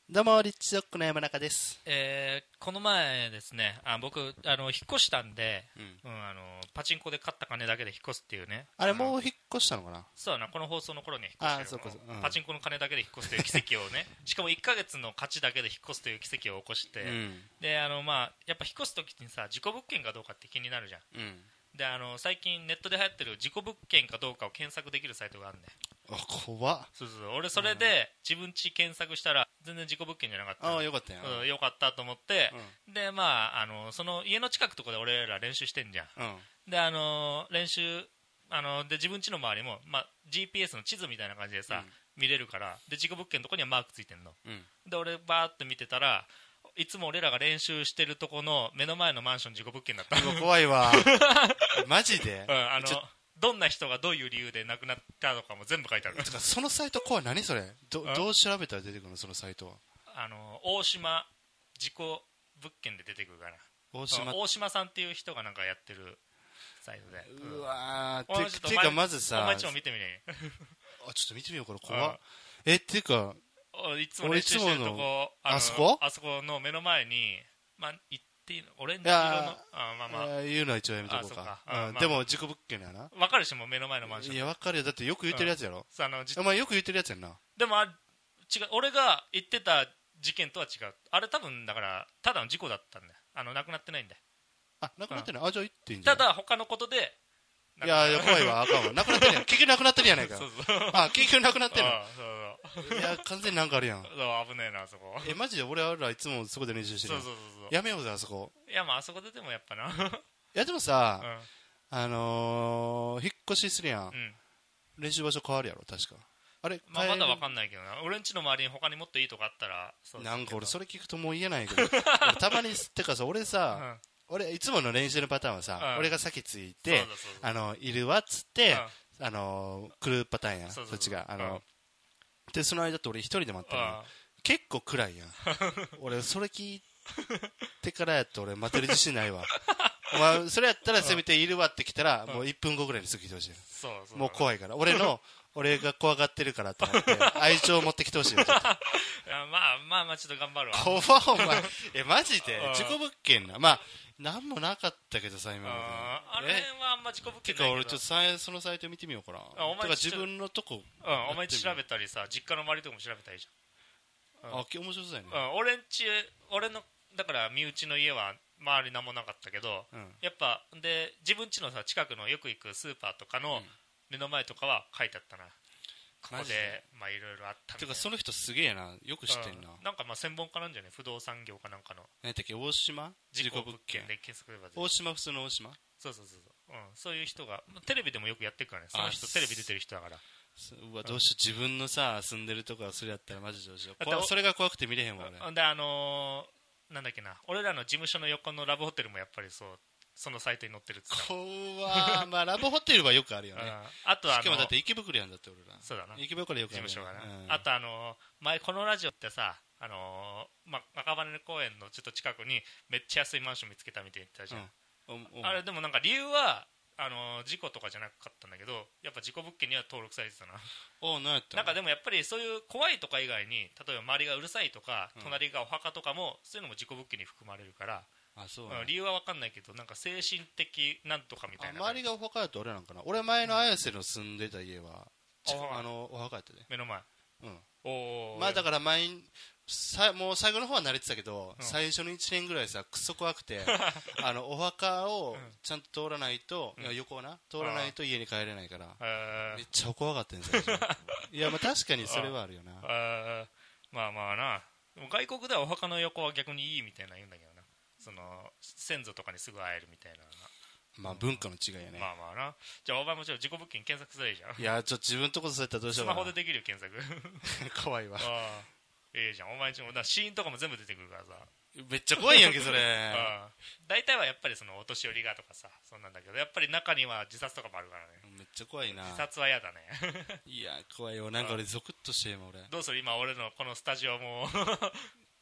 どうもリッチドッグの山中です。 この前ですね、僕引っ越したんで、パチンコで買った金だけで引っ越すっていうね。 あれもう引っ越したのかな。 そうだな、この放送の頃には引っ越してる。パチンコの金だけで引っ越すという奇跡をねしかも1ヶ月の勝ちだけで引っ越すという奇跡を起こして、でやっぱ引っ越す時にさ、事故物件かどうかって気になるじゃん。で最近ネットで流行ってる事故物件かどうかを検索できるサイトがあるんで。 怖っ。 そう俺それで自分家検索したら全然事故物件じゃなかった。 よかったよ。 よかったと思って、でその家の近くとかで俺ら練習してんじゃん。で練習で自分家の周りも、GPS の地図みたいな感じでさ、見れるから。で事故物件のとこにはマークついてんの。で俺バーって見てたら、いつも俺らが練習してるとこの目の前のマンション事故物件だった。 怖いわマジで。 どんな人がどういう理由で亡くなったとかも全部書いてある。 そのサイト怖い。何それ。どう調べたら出てくるの、そのサイトは。 大島事故物件で出てくるから。大島さんっていう人がなんかやってるサイトで。 うわー。ていうかまずさ、 お前ちょっと見てみねちょっと見てみよう。これ怖っ。っていうかいつも練習してるとこ、あそこの目の前に、言っていいの、オレンジ色の、 言うのは一応やめとこうか。でも事故物件やな。 分かるし、もう目の前のマンション。 いや分かるよ。だってよく言ってるやつやろ。お前よく言ってるやつやんな。 でも違う、俺が言ってた事件とは違う。あれ多分だからただの事故だったんだよ。亡くなってないんだよ。 亡くなってない。じゃあ言っていいんじゃん。 ただ他のことで。 いや怖いわ。あかんわ。亡くなってるやん。結局亡くなってるやないか。結局亡くなってるの。いや完全になんかあるやん。 危ねえな、そこ。 マジで俺らいつもそこで練習してる。やめようぜあそこ。 いやあそこででもやっぱな。いやでもさ、引っ越しするやん。練習場所変わるやろ確か。あれまだわかんないけどな。俺んちの周りに他にもっといいとこあったら。 なんか俺それ聞くともう言えないけどたまにってかさ、俺さ、俺いつもの練習のパターンはさ、俺が先ついているわっつって来るパターンや。そっちがでその間って俺一人で待ってるの。結構暗いやん俺それ聞いてからやって俺待てる自信ないわお前それやったらせめているわって来たらもう1分後ぐらいに過ぎてほしい。もう怖いから俺が怖がってるからと思って愛情を持ってきてほしいよ。ちょっとちょっと頑張るわ。 怖お前マジで事故物件な。なんもなかったけどさ今まで。 あれはあんま事故物件ないけど。 てか俺ちょっとそのサイト見てみようかな。てか自分のとこお前調べたりさ、実家の周りとかも調べたらいいじゃん。 面白そうやね。 俺のだから身内の家は周り何もなかったけど、やっぱで自分家のさ近くのよく行くスーパーとかの目の前とかは書いてあったな。ここでいろいろあったみたいな。 てかその人すげえな、よく知ってんな。 なんか専門家なんじゃね、不動産業かなんかの。 何だっけ、大島事故物件で検索すれば。 大島、普通の大島。 そういう人がテレビでもよくやってるからね。その人テレビ出てる人だから。 うわどうしよう、自分のさ住んでるとこがそれやったらマジでどうしよう。それが怖くて見れへんわ俺。 でなんだっけな、俺らの事務所の横のラブホテルもやっぱりそのサイトに載ってるっつった。 怖ラブホテルはよくあるよね。 あとしかもだって池袋やんだって俺ら。 そうだな。 池袋よくある事務所がな。あと前このラジオってさ、赤羽公園のちょっと近くにめっちゃ安いマンション見つけたみたいに言ったじゃん。あれでもなんか理由は事故とかじゃなかったんだけど、やっぱ事故物件には登録されてたな。なんかでもやっぱりそういう怖いとか以外に、例えば周りがうるさいとか、隣がお墓とかもそういうのも事故物件に含まれるから。理由は分かんないけど、なんか精神的なんとかみたいな。 周りがお墓やと俺なんかな。俺前の綾瀬の住んでた家はお墓やったで。 目の前。 だからもう最後の方は慣れてたけど、最初の1年ぐらいさクソ怖くてお墓をちゃんと通らないと、横をな通らないと家に帰れないから、めっちゃ怖かったんですよいや確かにそれはあるよな。 な。外国ではお墓の横は逆にいいみたいな言うんだけどな。先祖とかにすぐ会えるみたいな。 文化の違いやね。 な。じゃあお前もちろん事故物件検索すればいいじゃん。 いや自分とこそうやったらどうしようかな。 スマホでできるよ検索怖いわ。 いいじゃん。お前んちもシーンとかも全部出てくるからさ。 めっちゃ怖いやんけそれ大体はやっぱりお年寄りがとかさ、そんなんだけど、やっぱり中には自殺とかもあるからね。 めっちゃ怖いな。 自殺は嫌だねいや怖いよ。なんか俺ゾクッとして今俺。 どうする今俺のこのスタジオも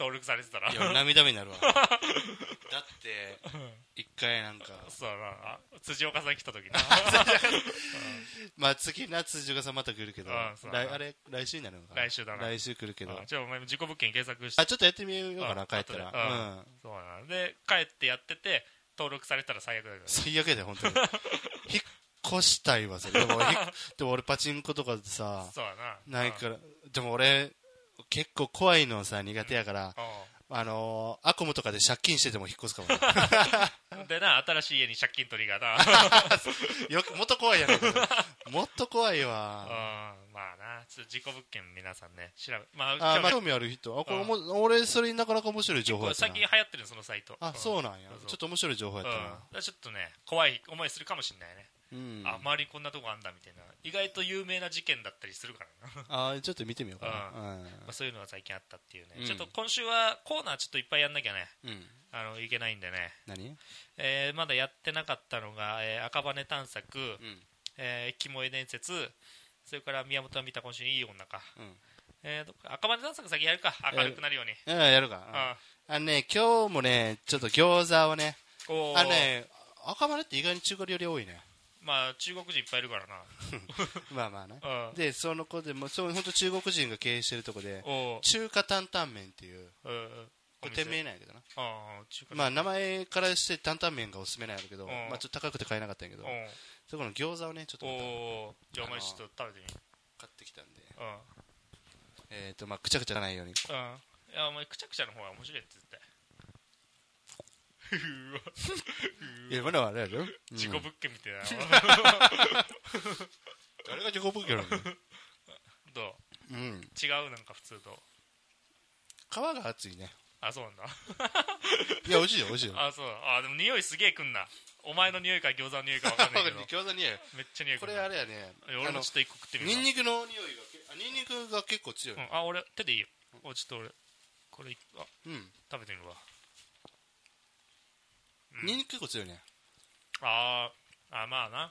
登録されてたら。 いや涙目になるわ。だって一回なんかそうな、辻岡さん来た時なまあ次な辻岡さんまた来るけど、あれ来週になるのかな。 来週だな。 来週来るけど、 じゃあお前事故物件検索して、 ちょっとやってみようかな、帰ったら。 そうな。で帰ってやってて登録されたら最悪だから。 最悪だよ本当に。引っ越したいわそれ。でも俺パチンコとかでさ、 そうやな、 ないから。でも俺結構怖いのさ苦手やから、アコムとかで借金してても引っ越すかも、 ね、でな、新しい家に借金取りがなもっと怖いやんもっと怖いわ。 まあな、ちょっと事故物件皆さんね調べ、まあ興味ある人、これ俺それなかなか面白い情報やったな。 最近流行ってるそのサイト。 そうなんや。ちょっと面白い情報やったな。 ちょっとね怖い思いするかもしれないね。周りにこんなとこあんだみたいな、意外と有名な事件だったりするからな。 ちょっと見てみようかな。 そういうのが最近あったっていうね。ちょっと今週はコーナーちょっといっぱいやんなきゃね、いけないんでね。 何？ まだやってなかったのが、赤羽探索、キモエ伝説、それから宮本は見た今週いい女か。赤羽探索先やるか、明るくなるように。 やるか。今日もねちょっと餃子をね、赤羽って意外に中華料理多いね。 まあ中国人いっぱいいるからなまあまあね、でその子でも本当中国人が経営してるとこで中華担々麺っていう、これ店名なんやけどな。まあ名前からして担々麺がおすすめなんやけど、まあちょっと高くて買えなかったんやけど、そこの餃子をねちょっとじゃあお前ちょっと食べてみ。 買ってきたんで、まあくちゃくちゃならないように。いやお前くちゃくちゃの方が面白いって絶対。 いやまだあれやろ、 事故物件みたいな誰が事故物件なのどう、違うなんか普通と皮が厚いね。 そうなんだいや美味しいよ美味しいよ。 そうでも匂いすげえくんな。お前の匂いか餃子の匂いか分かんないけど餃子の匂いめっちゃ匂いくんな。 これあれやね、 俺もちょっと一個食ってみる。 ニンニクの匂いがニンニクが結構強い。 俺手でいいよ。ちょっと俺これ食べてみるわ。 ニンニク結構強いね。 まあな。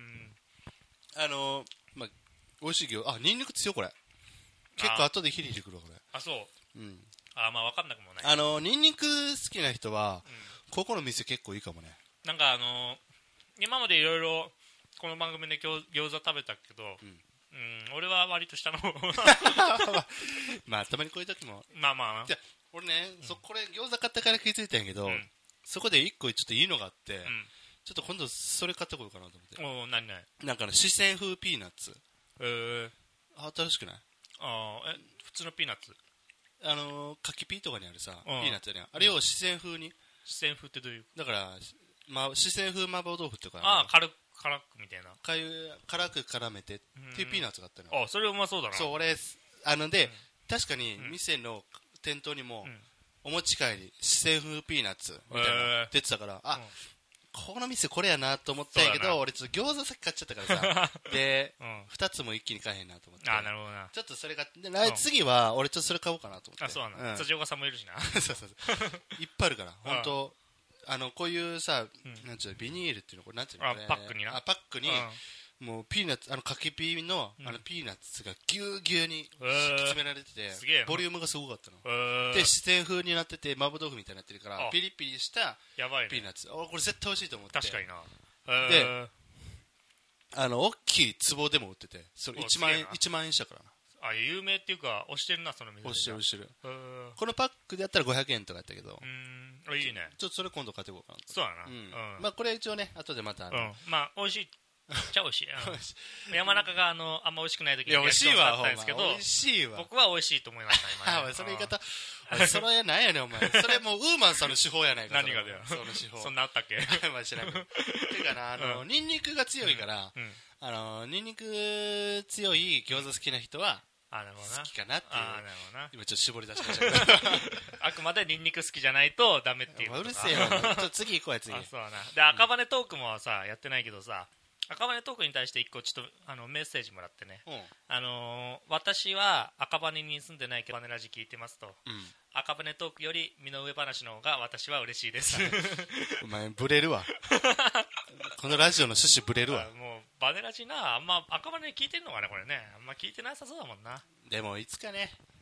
まあ美味しいけど、ニンニク強いこれ。結構後でヒリヒリくるわこれ。 そう。まあ分かんなくもない。 ニンニク好きな人は、ここの店結構いいかもね。 なんか今までいろいろこの番組で餃子食べたけど、俺は割と下の方まあたまにこういう時もまあじゃ俺ね、これ餃子買ったから気づいたんやけど、そこで一個ちょっといいのがあって、ちょっと今度それ買ってこようかなと思って。 何なんか四川風ピーナッツ。新しくない？ 普通のピーナッツ。 柿ピーとかにあるさ、ピーナッツやねん。あれを四川風に。 四川風ってどういう？ だから四川風麻婆豆腐とか。 辛くみたいな。 辛く絡めてっていうピーナッツがあったの。 それうまそうだな。 そう俺で確かに店の店頭にもお持ち帰り四川風ピーナッツみたいな出てたから、この店これやなと思ったんやけど、俺ちょっと餃子先買っちゃったからさで、2つも一気に買えへんなと思って。 なるほどな。 ちょっとそれ買って次は俺ちょっとそれ買おうかなと思って。 そうな。辻岡さんもいるしなそういっぱいあるから本当こういうさ、なんちゅうのビニールっていうのこれなんていうのパックにな。 パックにもうピーナッツ柿ピーのピーナッツがぎゅうぎゅうに敷き詰められてて、ボリュームがすごかったの。で四川風になってて麻婆豆腐みたいになってるからピリピリしたピーナッツ。これ絶対美味しいと思って。 確かにな。 で大きい壺でも売ってて、それ1万円したからな。 有名っていうか推してるなその店。推してる。このパックでやったら500円とかやったけど、 いいね。 ちょっとそれ今度買っていこうかな。 そうだな。 まあこれ一応ね後でまたまあ美味しいめっちゃ美味しい。山中があんま美味しくない時に美味しいわったんですけど、 美味しいわ。 僕は美味しいと思いました今。 その言い方それなんやねんお前。それもうウーマンさんの手法やないか。 何がだよその手法。 そんなあったっけ？ まあ知らんけど。てかなニンニクが強いからニンニク強い餃子好きな人は好きかなっていう。今ちょっと絞り出しましたけどあくまでニンニク好きじゃないとダメっていう。 うるせえよ。次行こうや次。 そうな。で赤羽トークもさやってないけどさ、赤羽トークに対して一個ちょっとメッセージもらってね、私は赤羽に住んでないけど赤羽ラジ聞いてますと、赤羽トークより身の上話の方が私は嬉しいですお前ブレるわこのラジオの趣旨ブレるわ。 もうバネラジなあんま赤羽に聞いてんのかねこれね。あんま聞いてなさそうだもんな。 でもいつかね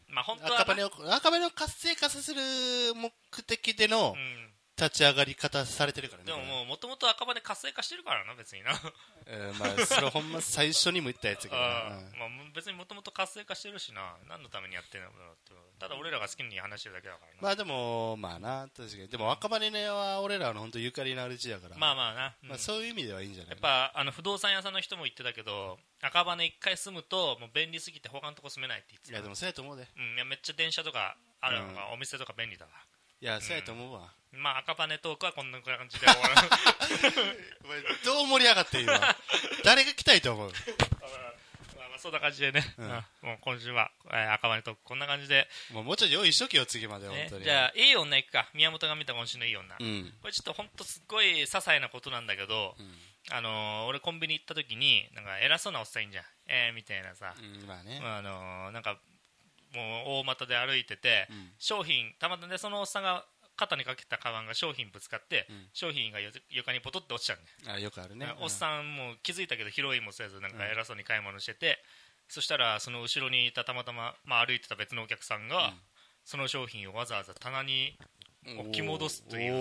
まあ本当は赤羽を活性化させる目的での立ち上がり方されてるからね。 でももともと赤羽活性化してるからな、別にな。 まあそれほんま最初にも言ったやつやけどな。 まあ別にもともと活性化してるしな、何のためにやってんのかなって。ただ俺らが好きに話してるだけだからな。 まあでもまあな、確かに。でも赤羽は俺らの本当ゆかりのある地やから。 まあまあな、 まあそういう意味ではいいんじゃない。 やっぱ不動産屋さんの人も言ってたけど、赤羽一回住むともう便利すぎて他のとこ住めないって言ってた。 いやでもそうやと思うで。 いやめっちゃ電車とかあるのが、お店とか便利だわ。 いやそうやと思うわ。 まあ赤羽トークはこんな感じで終わる。 どう盛り上がって今。誰が来たいと思う。 まあそんな感じでね、もう今週は、赤羽トークこんな感じで、 もうちょい用意しとけよ次まで、本当に。 じゃあいい女いくか。宮本が見た今週のいい女、これちょっと本当すっごい些細なことなんだけど、俺コンビニ行った時になんか偉そうなおっさんいんじゃん、みたいなさ、 まあね、 なんかもう大股で歩いてて、商品たまたまそのおっさんが肩にかけたカバンが商品ぶつかって、商品が床にポトッと落ちちゃうね。 よくあるね。 おっさんも気づいたけど拾いもせずなんか偉そうに買い物してて、そしたらその後ろにいたたまたま、歩いてた別のお客さんが、その商品をわざわざ棚に置き戻すという、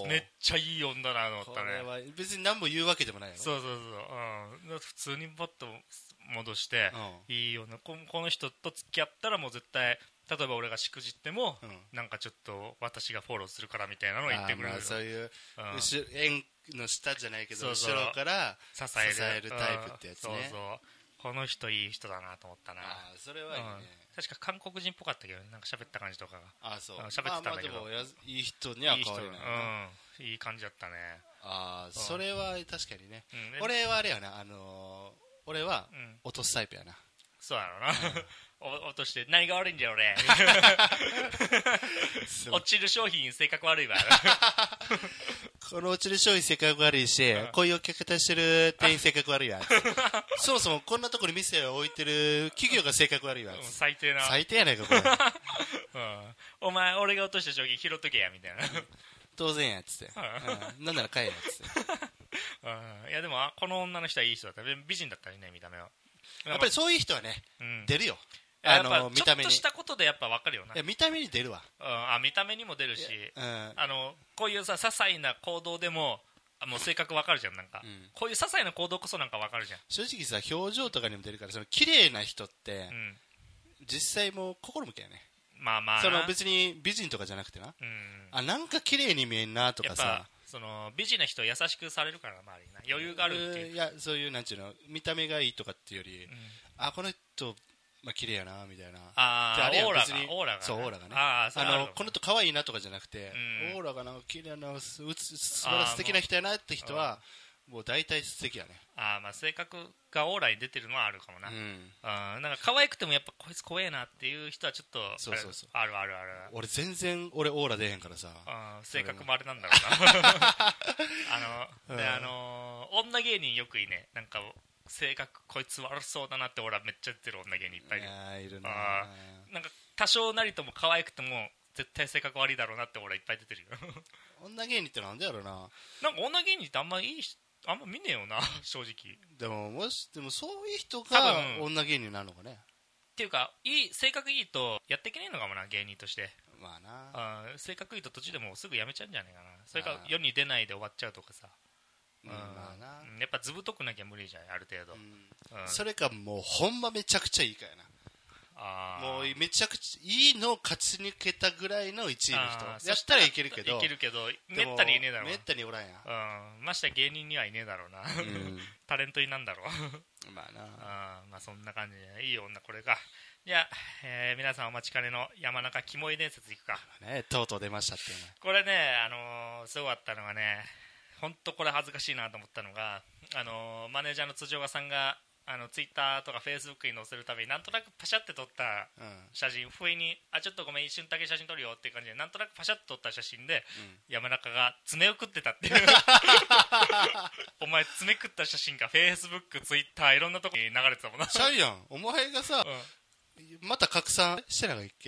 めっちゃいい女だなと思ったね。 これは別に何も言うわけでもないよ。 そう、普通にパッと戻して、いい女、この人と付き合ったらもう絶対、例えば俺がしくじっても、なんかちょっと私がフォローするからみたいなのを言ってくれる。 そういう円の下じゃないけど後ろから支えるタイプってやつね。 この人いい人だなと思ったな。 それはいいね。 確か韓国人っぽかったけど、なんか喋った感じとかが。 そう。 喋ってたんだけど。 いい人には変わりないな。 いい感じだったね。 それは確かにね。俺はあれやな、俺は落とすタイプやな。 そうやろな。落として何が悪いんだよ俺。落ちる商品性格悪いわ。 この落ちる商品性格悪いし、こういう客立してる店員性格悪いわ。そもそもこんなところに店を置いてる企業が性格悪いわ。 最低な。 最低やないかこれ。 お前俺が落とした商品拾っとけやみたいな。 当然やっつって。なんなら帰れやっつって。 いやでもこの女の人はいい人だった。美人だったりね、見た目は。 やっぱりそういう人はね、出るよ。 見た目にちょっとしたことでやっぱ分かるよな。 見た目に出るわ。 見た目にも出るし、こういうさ些細な行動でももう性格分かるじゃん。なんか、こういう些細な行動こそなんか分かるじゃん。 正直さ、表情とかにも出るから、その綺麗な人って、実際もう心向けやね。 まあその別に美人とかじゃなくてな、なんか綺麗に見えんなとかさ、 その美人な人優しくされるから周りにな余裕があるっていう。 いやそういうなんちゅうの、見た目がいいとかっていうより、この人綺麗やなみたいな。 オーラがそう、オーラがね。この人可愛いなとかじゃなくて、オーラがなんか綺麗な素晴らしい素敵な人やなって人はもう大体素敵やね。 性格がオーラに出てるのはあるかもな。なんか可愛くてもやっぱこいつ怖えなっていう人はちょっとある。 俺全然オーラ出へんからさ。 性格もあれなんだろうな。女芸人よくいいね。なんか性格こいつ悪そうだなって俺はめっちゃ出てる女芸人いっぱいいる。 いるな。 なんか多少なりとも可愛くても絶対性格悪いだろうなって俺はいっぱい出てるよ。 女芸人ってなんでやろうな。 なんか女芸人ってあんま見ねえよな、正直。 でもそういう人が女芸人なのかね。 っていうか性格いいとやっていけないのかもな、芸人として。 まあな。性格いいと途中でもうすぐやめちゃうんじゃないかな。それか世に出ないで終わっちゃうとかさ。やっぱ図太くなきゃ無理じゃん、ある程度。 それかもうほんまめちゃくちゃいいかやな。もうめちゃくちゃいいのを勝ち抜けたぐらいの1位の人やったらいけるけどめったにいねえだろう。 めったにおらんや。 まして芸人にはいねえだろうな。タレントになんだろう。 まあそんな感じでいい女これか。じゃあ、皆さんお待ちかねの山中キモい伝説いくか。 とうとう出ましたっていうの。 これね、すごかったのはね、本当これ恥ずかしいなと思ったのが、マネージャーの辻岡さんがツイッターとかフェイスブックに載せるたびになんとなくパシャって撮った写真、不意にちょっとごめん一瞬だけ写真撮るよっていう感じでなんとなくパシャって撮った写真で、山中が爪を食ってたっていうお前爪食った写真がフェイスブックツイッターいろんなとこに流れてたもんな。 シャイやん、お前がさ、また拡散してないっけ。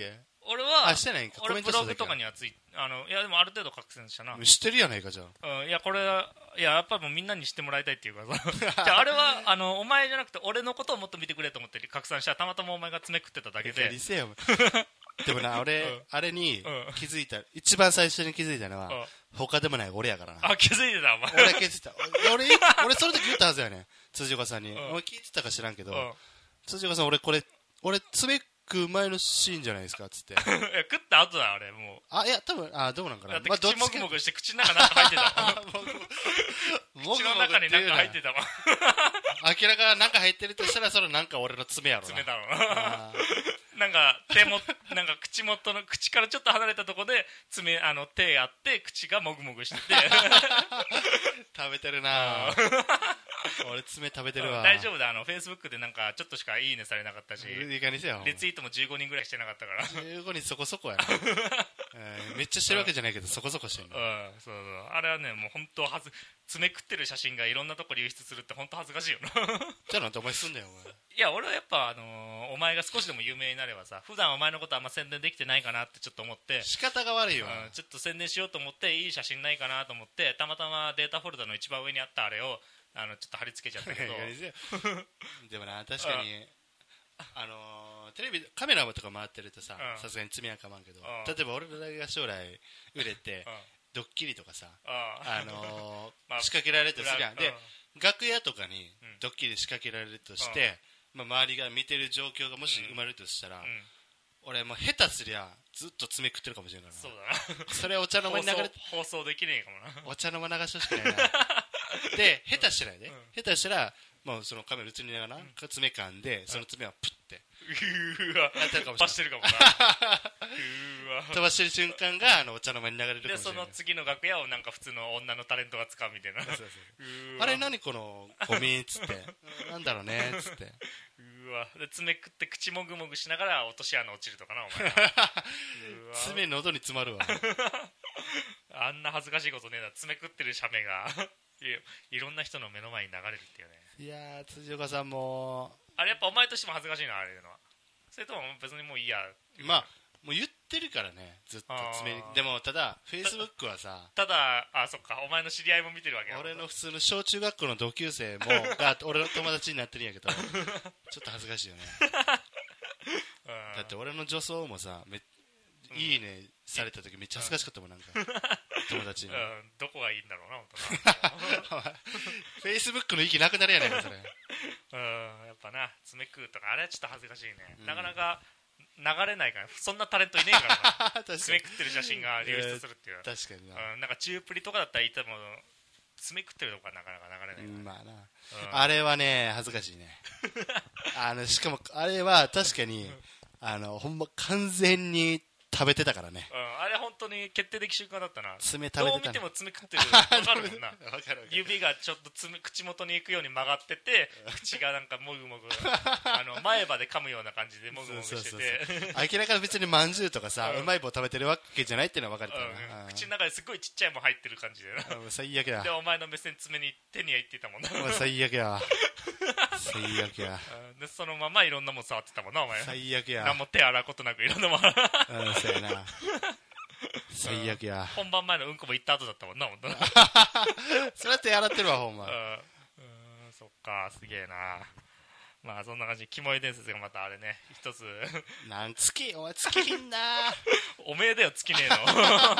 俺はしてないんか。 俺ブログとかにはついいやでもある程度拡散したな。 知ってるやないかじゃあ。いやこれはいややっぱりもうみんなに知ってもらいたいっていうかさじゃああれはお前じゃなくて俺のことをもっと見てくれと思って拡散したらたまたまお前が爪食ってただけで。 でもな俺、あれに気づいた、一番最初に気づいたのは他でもない俺やからな。 あ、気づいてたお前。 俺気づいた。俺その時言ったはずやね、辻岡さんに。俺聞いてたか知らんけど、辻岡さん俺爪食う前のシーンじゃないですかっつって。いや食った後だあれもう。 いや多分どうなんかな。 だって口もぐもぐして口の中なんか入ってた口の中になんか入ってたわ明らかなんか入ってるとしたらそれなんか俺の爪やろな。 爪だろなんかなんか口からちょっと離れたところで手あって口がもぐもぐしてて食べてるな俺爪食べてるわ。 大丈夫だ。フェイスブックでなんかちょっとしかいいねされなかったし、 いいかにせよリツイートも15人ぐらいしてなかったから 15人そこそこやなめっちゃしてるわけじゃないけどそこそこしてるの。 そうあれはねもう本当爪食ってる写真がいろんなとこ流出するって本当恥ずかしいよなじゃあなんてお前すんだよお前。 いや俺はやっぱお前が少しでも有名になればさ、普段お前のことあんま宣伝できてないかなってちょっと思って、 仕方が悪いよ、 ちょっと宣伝しようと思っていい写真ないかなと思ってたまたまデータフォルダの一番上にあったあれをちょっと貼り付けちゃったけどでもな確かにテレビカメラとか回ってるとさすがに爪はかまんけど、例えば俺らが将来売れてドッキリとかさ仕掛けられるとすりゃで楽屋とかにドッキリ仕掛けられるとして、周りが見てる状況がもし生まれるとしたら、俺もう下手すりゃずっと爪食ってるかもしれないな。 そうだなそれお茶の間に流れて放送できねえかもな。 お茶の間流してほしくないなで下手してないで、下手したらもうそのカメラ映りながら爪噛んでその爪はプッてやってるかもしれない。飛ばしてるかもな飛ばしてる瞬間がお茶の間に流れるかもしれない。 でその次の楽屋をなんか普通の女のタレントが使うみたいなあれ何このゴミっつってなんだろうねっつってで爪食って口もぐもぐしながら落とし穴落ちるとかなお前爪喉に詰まるわあんな恥ずかしいことねえな。爪食ってる写メがいろんな人の目の前に流れるっていうね。 いや辻岡さんもあれやっぱお前としても恥ずかしいなあれいうのは。それとも別にもういいや。 もう言ってるからねずっと爪でもただフェイスブックはさただそっかお前の知り合いも見てるわけや。 俺の普通の小中学校の同級生もが俺の友達になってるんやけどちょっと恥ずかしいよねだって俺の女装もさいいねされた時めっちゃ恥ずかしかったもんなんか友達に、 どこがいいんだろうな本当なフェイスブックの息なくなるやないかそれやっぱな爪食うとかあれはちょっと恥ずかしいね、なかなか流れないからそんなタレントいねえからな爪食ってる写真が流出するっていう、 確かになんかチュープリとかだったらいても爪食ってるとかなかなか流れない、 まあな、あれはね恥ずかしいねしかもあれは確かにほんま完全に食べてたからね、 あれ本当に決定的瞬間だったな。 爪食べてた、 どう見ても爪食ってる分かるもんな分かる指がちょっと口元に行くように曲がってて口がなんかもぐもぐ前歯で噛むような感じでもぐもぐしてて明らかに別にまんじゅうとかさ、うまい棒食べてるわけじゃないっていうのは分かるからな、 口の中ですごいちっちゃいもん入ってる感じでな最悪やでお前の目線手にはいってたもんな最悪や最悪やでそのままいろんなもん触ってたもんなお前。 最悪や何も手洗うことなくいろんなもんそうやな最悪や本番前のうんこも行った後だったもんな本当それだって洗ってるわほんまそっかすげえな。まあそんな感じ。キモい伝説がまたあれね一つお前尽きひんなおめえだよ尽きねえの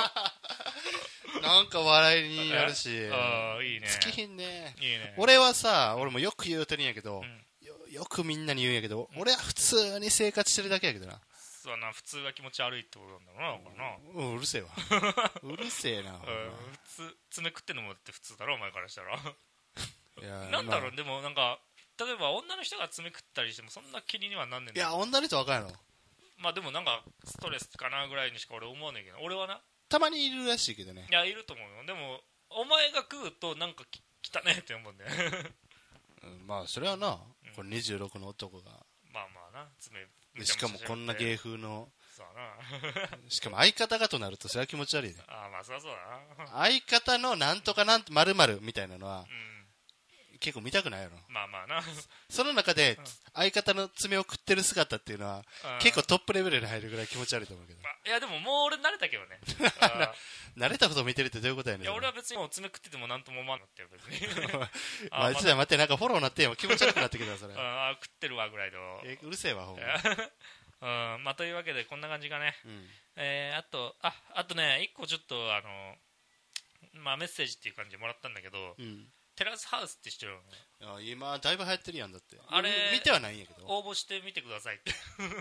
なんか笑いになるしいいね尽きひんね。 いいね。 俺はさ俺もよく言うてるんやけど、よくみんなに言うんやけど、俺は普通に生活してるだけやけどな。 そうな、普通が気持ち悪いってことなんだろうな、 うるせえわうるせえな普通爪食ってんのもって普通だろお前からしたらいやなんだろう、でもなんか例えば女の人が爪食ったりしてもそんな気にはなんねんだ。 いや女の人分かんやろ。 まあでもなんかストレスかなぐらいにしか俺思わねえけど、俺はなたまにいるらしいけどね。 いやいると思うよ。でもお前が食うとなんか汚ねえって思うんだよまあそれはな、これ26の男がまあまあな爪しかもこんな芸風のそうなしかも相方がとなるとそれは気持ち悪いね。 まあそりゃそうだな。 相方のなんとかなんと〇〇みたいなのは、 結構見たくないやろ。 まあまあな。 その中で相方の爪を食ってる姿っていうのは結構トップレベルに入るぐらい気持ち悪いと思うけど、 いやでももう俺慣れたけどね。 慣れたことを見てるってどういうことやねん。 いや俺は別にもう爪食っててもなんとも思わんのってよ別に。 マジで待って、なんかフォローなってよ、気持ち悪くなってきたそれ。 食ってるわぐらいの。 うるせえわほんま。 まあというわけでこんな感じかね。あとね一個ちょっとまあメッセージっていう感じでもらったんだけど、テラスハウスって知ってるの？今だいぶ流行ってるやんだって。 あれ見てはないんやけど。 応募してみてくださいって。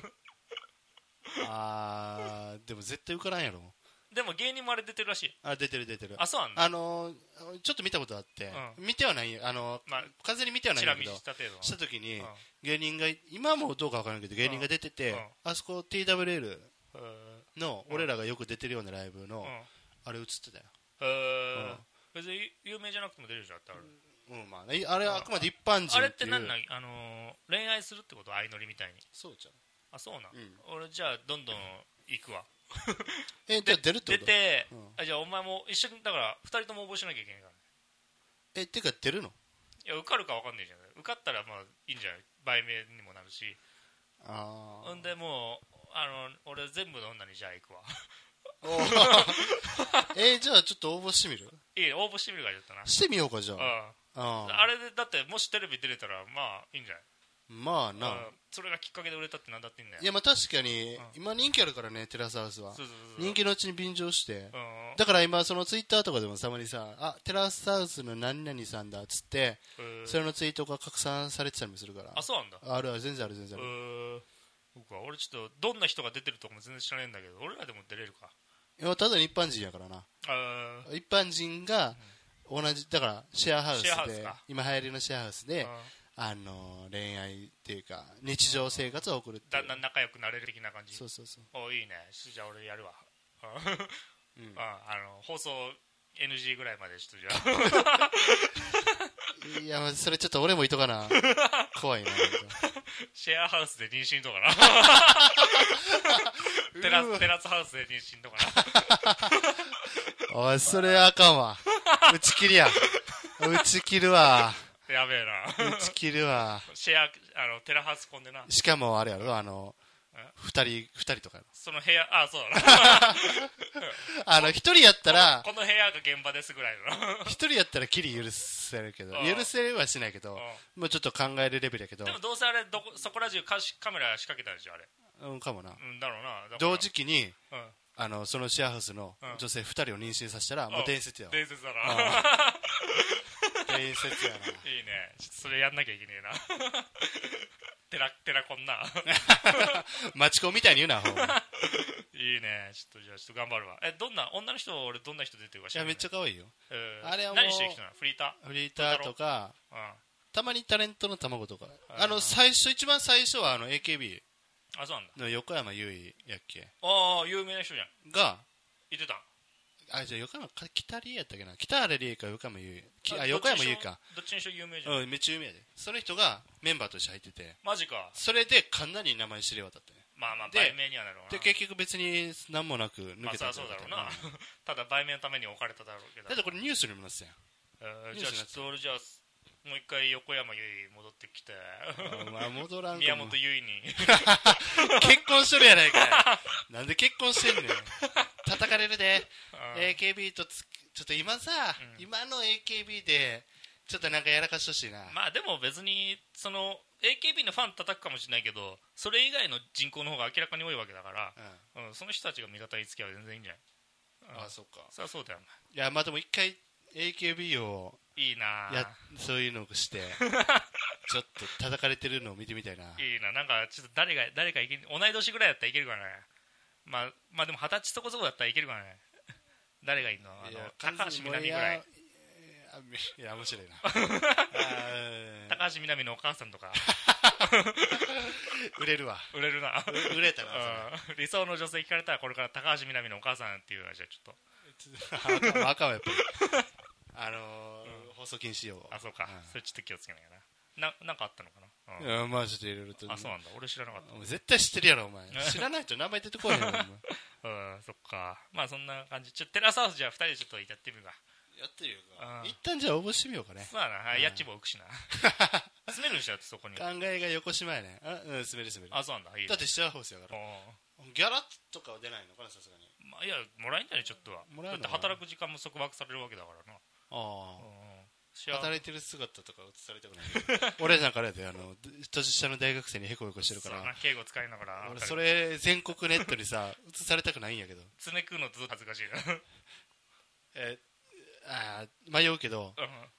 でも絶対受からんやろ。 でも芸人もあれ出てるらしい。 出てる。 あ、そうなんだ。 ちょっと見たことあって、見てはないよ。完全に見てはないんだけど、した時に芸人が今もどうかわからんけど芸人が出てて、あそこ TWL の俺らがよく出てるようなライブのあれ映ってたよ。 別に有名じゃなくても出るじゃんってある。 まあね、あれはあくまで一般人っていう。 あれって何なん恋愛するってこと？相乗りみたいに。 そうじゃん。 あ、そうなん。俺じゃあどんどん行くわ。 じゃあ出るってこと？ 出て、じゃあお前も一緒にだから2人とも応募しなきゃいけないからね。 ってか出るの？ いや受かるか分かんないじゃん。受かったらまあいいんじゃない？売名にもなるし。んでもう俺全部の女にじゃあ行くわ。 じゃあちょっと応募してみる？ いい応募してみるからちょっとな。 してみようかじゃあ。あれでだってもしテレビ出れたらまあいいんじゃない？ まあな、 それがきっかけで売れたってなんだっていいんだよ。 いやまあ確かに、今人気あるからねテラスハウスは。人気のうちに便乗して、だから今そのツイッターとかでもたまにさ、テラスハウスの何々さんだっつって、それのツイートが拡散されてたりもするから。 あ、そうなんだ。 ある全然ある。 僕は俺ちょっとどんな人が出てるとかも全然知らないんだけど、俺らでも出れるか。 いやただ一般人やからな。一般人が同じだからシェアハウスで今流行りのシェアハウスで、恋愛っていうか日常生活を送るってだんだん仲良くなれる的な感じ。 そういいね。じゃあ俺やるわ。放送 NG ぐらいまでちょっとじゃあいやそれちょっと俺もいとかな。怖いな。 シェアハウスで妊娠とかな。テラスハウスで妊娠とかな。おいそれあかんわ。打ち切りや。打ち切るわ。 やべえな。 打ち切るわ。 シェアテラハウスコンでな。 しかもあれやろ2人とかその部屋そうだな。1人やったらこの部屋が現場ですぐらいの。 1人やったらキリ許せるけど、許せはしないけど、もうちょっと考えるレベルやけど。 でもどうせあれそこら中カメラ仕掛けたでしょあれ。 かもな。 だろうな。 同時期にそのシェアハウスの女性2人を妊娠させたらもう伝説やわ。 伝説だな。 伝説やな。 いいね。ちょっとそれやんなきゃいけねえな。テラこんな。 マチコンみたいに言うな。 いいね。ちょっと頑張るわ。女の人俺どんな人出てるか知らない。 いやめっちゃ可愛いよ。 あれはもう何してる人なの？フリーターとか、たまにタレントの卵とか。一番最初はAKB。 あ、そうなんだ。 横山由依やっけ。 有名な人じゃん。 がいてた。 じゃあ横山北里やったっけな。北原理恵か横山由依。横山由依か。 どっちにしろ有名じゃん。 めっちゃ有名やで。その人がメンバーとして入ってて。 マジか。 それでかなり名前知れ渡ってね。 まあ売名にはなるわな。 で結局別に何もなく抜けたんそうだろうな。ただ売名のために置かれただろうけど。 だってこれニュースにもなってたやん。じゃあちょっと俺もう一回横山由依戻ってきて。 戻らんかも。 宮本由依に。 結婚しとるやないかい。なんで結婚してんねん。叩かれるで。AKB とちょっと今さ、今の AKB でちょっとなんかやらかしてほしいな。 まあでも別にその AKB のファン叩くかもしれないけど、それ以外の人口の方が明らかに多いわけだから、その人たちが味方に付き合う全然いいんじゃない？ そっか。 そりゃそうだよ。 いやまあでも一回 AKB をいいな。 そういうのをしてちょっと叩かれてるのを見てみたいな。 いいな。なんかちょっと誰かいける、同い年ぐらいだったらいけるからね。まあでも20歳そこそこだったらいけるからね。誰がいいの？高橋みなみぐらい。 いや面白いな。 高橋みなみのお母さんとか。 売れるわ。 売れるな。 売れたな。 理想の女性聞かれたらこれから高橋みなみのお母さんっていうのはじゃあちょっと赤はやっぱり放送禁止用語。 そうか。それちょっと気をつけなきゃな。なんかあったのかな。 いやまあちょっといろいろと。 そうなんだ。俺知らなかった。 絶対知ってるやろお前。知らないと名前出てこいよ。 そっか。まあそんな感じ。テラスハウスじゃあ2人でちょっとやってみるか。 やってみようか。一旦じゃあ応募してみようかね。 そうだな、家賃も浮くしな。住めるんしょ、そこに。 考えが横島やね。住める。 あ、そうなんだ。 だってシェアハウスやから。ギャラとかは出ないのかな、さすがに。 まあ、いや、もらえんじゃね、ちょっとは。だって働く時間も束縛されるわけだからな。 働いてる姿とか映されたくない。俺なんかあれだよ、年下の大学生にヘコヘコしてるから。 敬語使いながら。 俺、それ、全国ネットにさ、映されたくないんやけど。 爪食うのずっと恥ずかしいな。 迷うけど、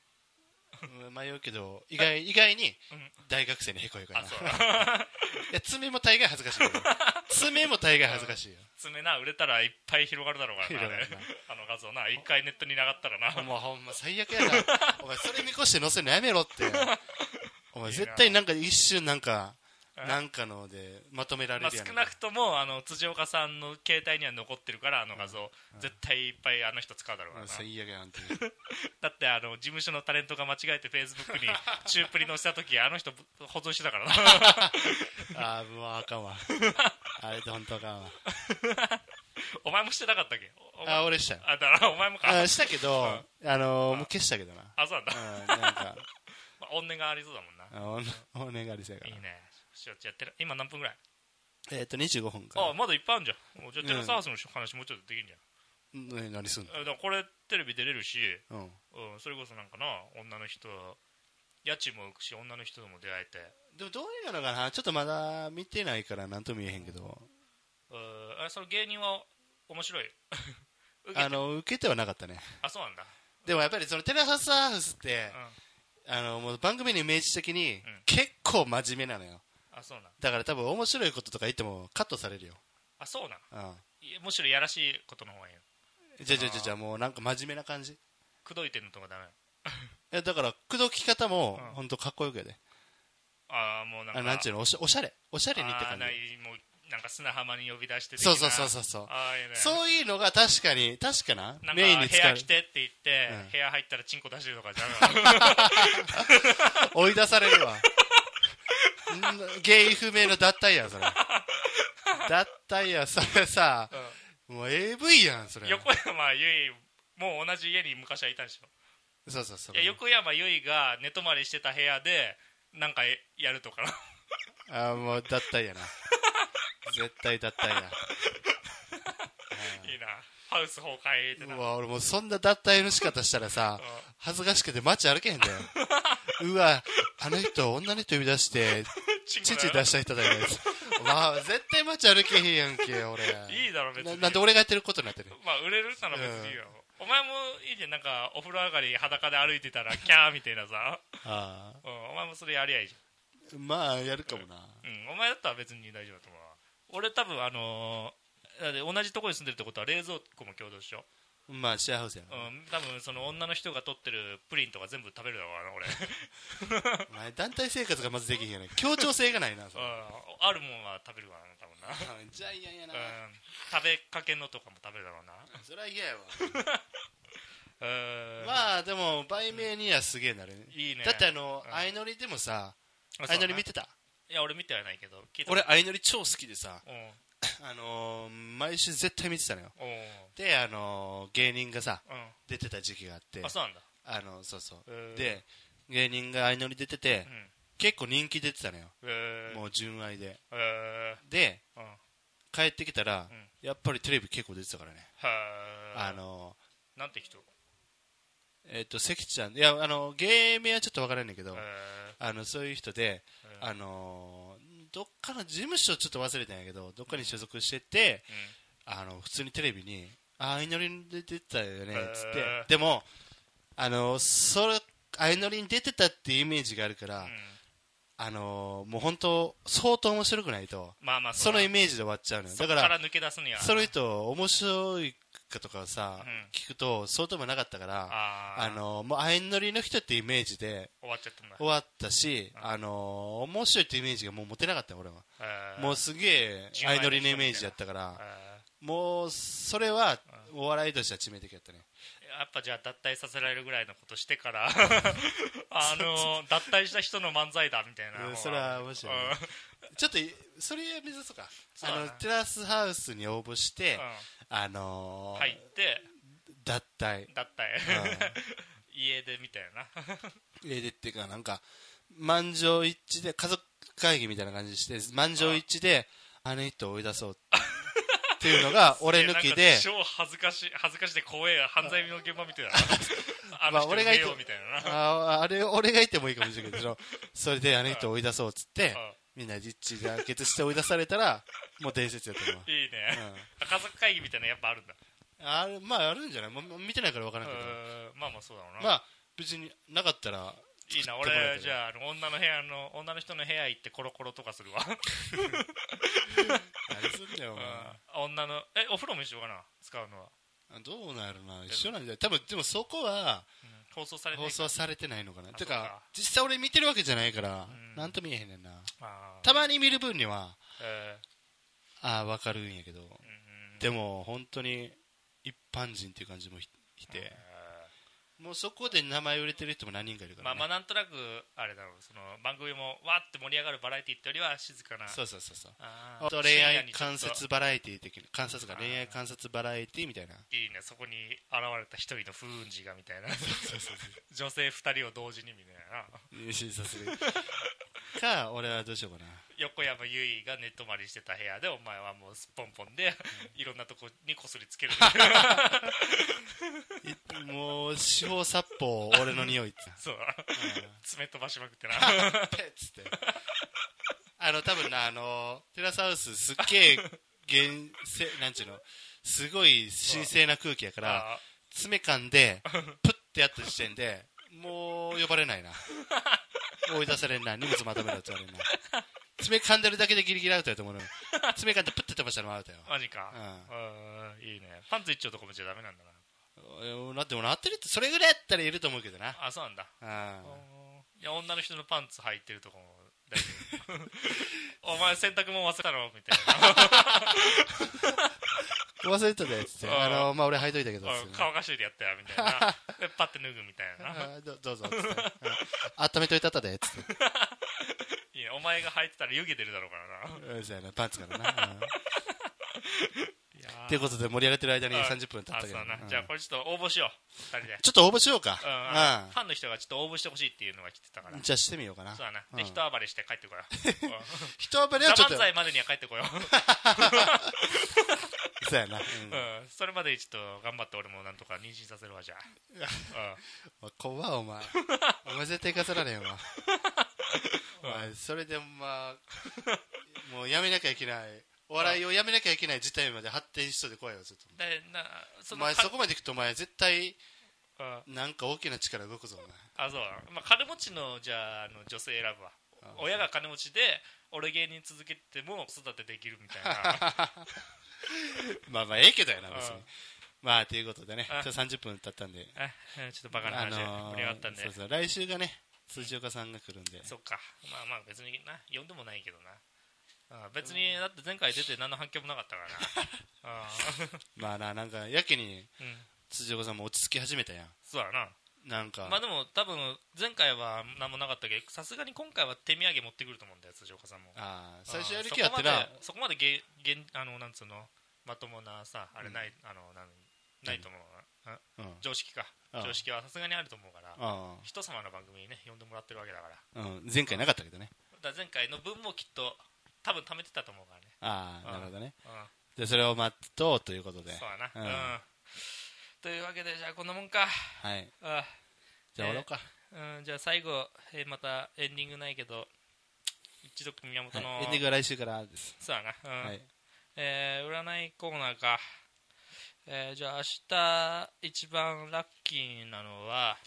意外に大学生にへこへこやな。いや、爪も大概恥ずかしい。爪も大概恥ずかしいよ。 爪な、売れたらいっぱい広がるだろうからな。あの画像な、一回ネットに流ったらな。 ほんま最悪やな。お前それ見越して載せるのやめろって。お前絶対なんか一瞬なんかのでまとめられるやん。 少なくとも辻岡さんの携帯には残ってるから、あの画像、絶対いっぱいあの人使うだろうからな。 最悪やんって。 だって事務所のタレントが間違えてフェイスブックにチュープリ載せた時、あの人保存してたからな。 もうあかんわ。あれって本当あかんわ。 お前もしてなかったっけ？ 俺したよ。 だからお前もか。 したけど、もう消したけどな。 そうなんだ。なんか怨念がありそうだもんな。 怨念がありそうやから。 いいね。しょっちゅうやってる。今何分ぐらい ？25分か。 まだいっぱいあるじゃん。じゃあテラスハウスの話もうちょっとできるじゃん。 何すんの？ だからこれテレビ出れるし、それこそなんかな、女の人家賃も浮くし、女の人とも出会えて。 でもどういうのかな、ちょっとまだ見てないから何とも言えへんけど、 その芸人は面白い？ 受けてはなかったね。 そうなんだ。 でもやっぱりそのテラスハウスって、もう番組のイメージ的に結構真面目なのよ。 そうなんだから多分面白いこととか言ってもカットされるよ。 そうなん。むしろやらしいことの方がいいよ。 じゃあもうなんか真面目な感じ。 口説いてんのとかダメ？ いやだから口説き方も本当かっこよくやで。 もうなんかなんちゅうの、おしゃれにって感じ。 もうなんか砂浜に呼び出してそう。そういうのが確かなメインに使う。 部屋来てって言って、部屋入ったらチンコ出してるとかじゃ追い出されるわ。原因不明の脱退やんそれ。脱退やそれさ、もう AV やんそれ。 横山由依もう同じ家に昔はいたんでしょ。 そう。 いや横山由依が寝泊まりしてた部屋でなんかやるとかな。もう脱退やな。絶対脱退や。いいな。ハウス崩壊ってな。 俺もうそんな脱退の仕方したらさ、恥ずかしくて街歩けへんだよ。うわ、あの人女の人呼び出して父出した人だよね。絶対街歩けへんやんけ俺。 いいだろ別に。 なんで俺がやってることになってる？ 売れるなら別にいいよ。お前もいいじゃん。なんかお風呂上がり裸で歩いてたらキャーみたいなさ。お前もそれやりゃいいじゃん。やるかもな。 お前だったら別に大丈夫だと思うわ。俺多分同じとこに住んでるってことは冷蔵庫も共同でしょ。 シェアハウスやな。 多分その女の人が取ってるプリンとか全部食べるだろうな俺。 お前団体生活がまずできへんよね。協調性がないな。 あるもんは食べるわな多分な。 じゃあ嫌やな。 食べかけのとかも食べるだろうな。 それは嫌やわ。でも売名にはすげえなるね。 いいね。 だって相乗りでもさ、相乗り見てた？ いや俺見てはないけど。 俺相乗り超好きでさ。毎週絶対見てたのよ。で芸人がさ、出てた時期があって。 そうなんだ。 そうで芸人が相乗り出てて、結構人気出てたのよ。もう純愛で。で帰ってきたら、やっぱりテレビ結構出てたからね。 なんて人？ 関ちゃん、いや芸名はちょっと分からないんだけど、そういう人で、どっかの事務所ちょっと忘れたんやけど、どっかに所属してて、普通にテレビに相乗りに出てたよねっつって、でも相乗りに出てたっていうイメージがあるから、もう本当相当面白くないと、そのイメージで終わっちゃうのよ。だから抜け出すにはその人面白いかとかさ、聞くと相当もなかったから、もう相乗りの人ってイメージで終わったし、面白いってイメージがもう持てなかったよ俺は。もうすげえ相乗りのイメージだったから、もうそれはお笑いとしては致命的だったね。 やっぱじゃあ脱退させられるぐらいのことしてから脱退した人の漫才だみたいな。 それは面白い、ね、ちょっとそれ目指そうか。テラスハウスに応募して、 入って脱退家出みたいな家出っていうかなんか満場一致で家族会議みたいな感じして満場一致であの人を追い出そうっていうのが俺抜きで超恥ずかしいで怖え犯罪の現場みたいなあの人俺がいてみたいなあれ俺がいてもいいかもしれないけどそれであの人を追い出そうっつってみんな一致団結して追い出されたらもう伝説やと思う。 いいね、家族会議みたいなやっぱあるんだ。 まああるんじゃない、見てないから分からんけどまあそうだろうな。 まあ別になかったらいいな。俺じゃあ女の人の部屋行ってコロコロとかするわ何すんだよお前お風呂も一緒かな使うのは。 どうなんやろな、一緒なんじゃない多分。でもそこは、 放送されてないのかな。てか実際俺見てるわけじゃないからなんとも言えへんねんな。たまに見る分には分かるんやけど、でも本当に一般人っていう感じもいて、もうそこで名前売れてる人も何人かいるからね。 まあなんとなくあれだろう、その番組もわーって盛り上がるバラエティってよりは静かな。 そう恋愛観察バラエティ的な恋愛観察バラエティみたいな。 いいね。そこに現れた一人の風雲児がみたいな女性二人を同時にみたいなか俺はどうしようかな。 横山由依が寝泊まりしてた部屋でお前はもうすっぽんぽんでいろんなとこにこすりつけるもう四方八方俺の匂いってそう、爪飛ばしまくってなペッつって多分なテラスハウスすっげえなんちゅうのすごい神聖な空気やから爪噛んでプッてやった時点でもう呼ばれないな追い出されんな、荷物まとめろって言われんな。爪噛んでるだけでギリギリアウトやと思うの。爪噛んでプッて飛ばしたらアウトよ。 マジか。いいね。パンツ一丁とかもじゃダメなんだな。だってもなってるってそれぐらいやったらいると思うけどな。 あ、そうなんだ。いや女の人のパンツ履いてるとかも大丈夫お前洗濯物忘れたろみたいな忘れてたでっつってまあ俺履いといたけど乾かしといてやったよみたいなでパッて脱ぐみたいなどうぞっつって温めといたったでっつっていやお前が履いてたら湯気出るだろうからなそうやなパンツからなということで盛り上がってる間に30分経ったけどじゃあこれちょっと応募しよう2人でちょっと応募しようかファンの人がちょっと応募してほしいっていうのが来てたからじゃあしてみようかなそうだなで一暴れして帰ってこよう一暴れはちょっとザ・漫才までには帰ってこようそうやなそれまでちょっと頑張って俺もなんとか妊娠させるわじゃあ怖っお前絶対行かせられへんわそれでまあもうやめなきゃいけないお笑いをやめなきゃいけない事態まで発展しそうで怖いわちょっとお前そこまで行くとお前絶対なんか大きな力動くぞお前そうまあ金持ちのじゃあ女性選ぶわ親が金持ちで俺芸人続けても子育てできるみたいなまあええけどやな別にまあということでねちょっと30分経ったんでちょっとバカな話盛り上がったんでそう来週がね辻岡さんが来るんでそっかまあ別にな呼んでもないけどな別にだって前回出て何の反響もなかったからなまあなんかやけに辻岡さんも落ち着き始めたやんそうだななんかまあでも多分前回は何もなかったけどさすがに今回は手土産持ってくると思うんだよ辻岡さんも最初やる気やってなそこまでなんつうのまともなさあれないないと思うな常識か常識はさすがにあると思うから人様の番組にね呼んでもらってるわけだから前回なかったけどね前回の分もきっと多分貯めてたと思うからねなるほどねでそれを待っとということでそうだなというわけでじゃあこんなもんかはいじゃあ終わろうかじゃあ最後またエンディングないけど一度宮本のエンディングは来週からですそうだな占いコーナーかじゃあ明日一番ラッキーなのは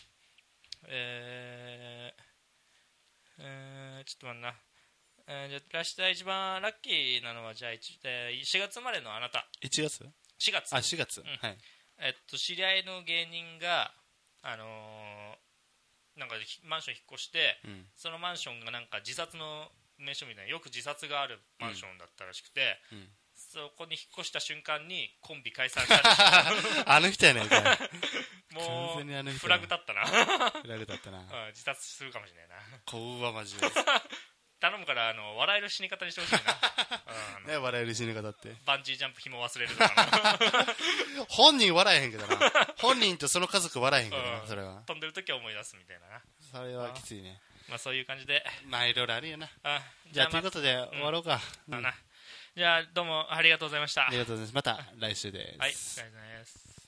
ちょっと待ってなじゃあ明日一番ラッキーなのはじゃあ4月生まれのあなた 1月 4月 4月はい知り合いの芸人がなんかマンション引っ越して、そのマンションがなんか自殺の名所みたいなよく自殺があるマンションだったらしくて、そこに引っ越した瞬間にコンビ解散したんですよあの人やねんかもうフラグ立ったなフラグ立ったな自殺するかもしれないな怖うわマジで頼むから笑える死に方にしてほしいな。 ね、笑える死に方ってバンジージャンプ紐忘れるとか本人笑えへんけどな。本人とその家族笑えへんけどな、それは飛んでる時は思い出すみたいな。 それはきついね。 まあそういう感じで、 まあいろいろあるよな。じゃあということで終わろうか。 じゃあどうもありがとうございました。 ありがとうございます。また来週です。 はい、お疲れ様です。